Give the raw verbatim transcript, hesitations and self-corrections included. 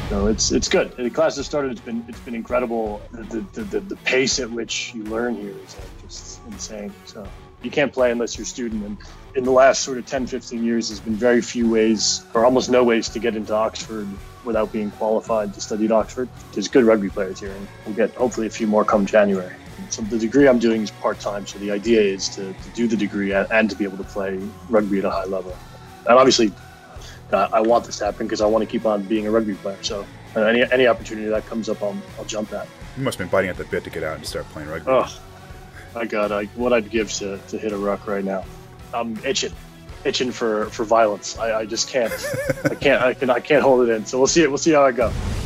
So it's it's good. The class has started. It's been it's been incredible. The the, the, the pace at which you learn here is like just insane. So you can't play unless you're a student. And in the last sort of ten, fifteen years, there's been very few ways, or almost no ways, to get into Oxford without being qualified to study at Oxford. There's good rugby players here, and we'll get hopefully a few more come January. So the degree I'm doing is part-time. So the idea is to, to do the degree and, and to be able to play rugby at a high level. And obviously, uh, I want this to happen because I want to keep on being a rugby player. So uh, any any opportunity that comes up, I'll, I'll jump at. You must have been biting at the bit to get out and start playing rugby. Oh, my God, I, what I'd give to, to hit a ruck right now. I'm itching, itching for, for violence. I, I just can't. I can't. I can. I can't hold it in. So we'll see. We'll see how I go.